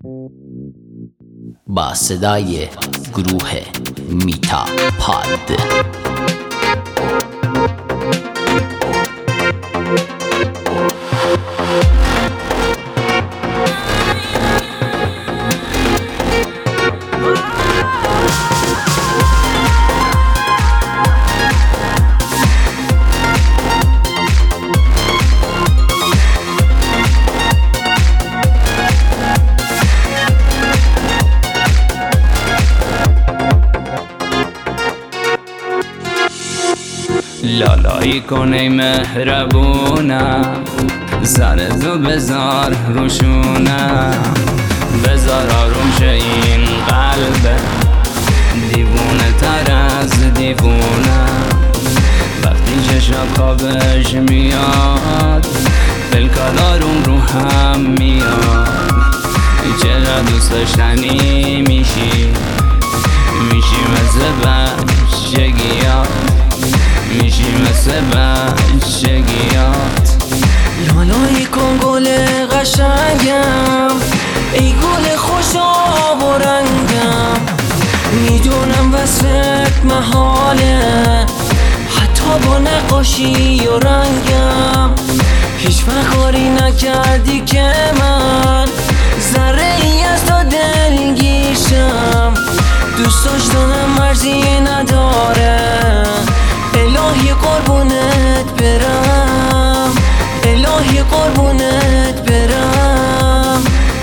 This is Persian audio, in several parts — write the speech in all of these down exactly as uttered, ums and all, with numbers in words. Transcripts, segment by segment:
با صدای گروه میتا پاد. لالایی کن ای مهربونم، زن تو بذار روشونم، بذار آروم شه این قلبه، دیوونه تر از دیوونم. وقتی چشم خوابش میاد فلکال آروم رو هم میاد. چقدر دوست داشتنی میشی، میشی مثل بچگیات، میشی مثل بچگیات. لالایی کن گل قشنگم، ای گل خوش آب و رنگم. میدونم وصفت محاله، حتی با نقاشی و رنگم. هیچ وقت کاری نکردی که من ذره ای از تو دلگیرشم. دوست داشتنم مرزی نداره، الهی قربونت برم، الهی قربونت برم.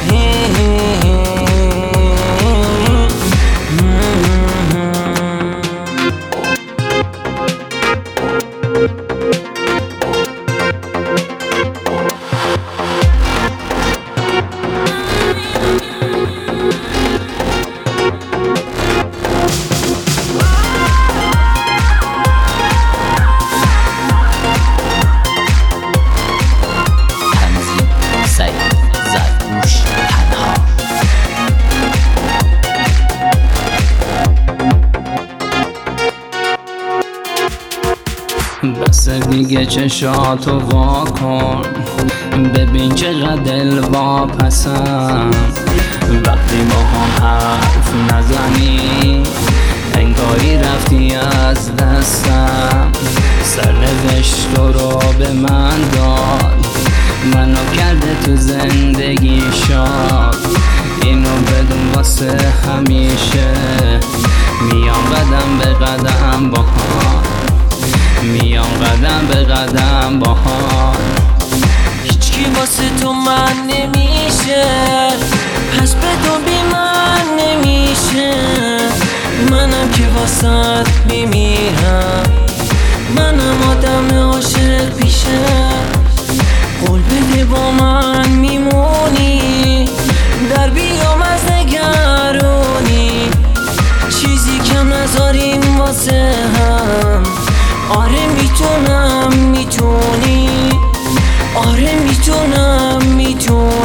بس دیگه چشاتو وا کن، ببین چقدر دل واپسم. وقتی با هم حرف نزنی انگاری رفتی از دستم. سرنوشت تو رو به من داد، منو کرده تو زندگی شاد. اینو بدون واسه همیشه، میام قدم به قدم با هم، میام قدم به قدم با هم. هیچکی واسه تو من نمیشه، پس به تو بی من نمیشه. منم که واسه میمیرم، منم آدم عاشق پیشه. قول بده با من میمونی، در بیام از نگرونی. چیزی کم نذاریم واسه هم، آره میتونم میتونی، آره میتونم میتونی.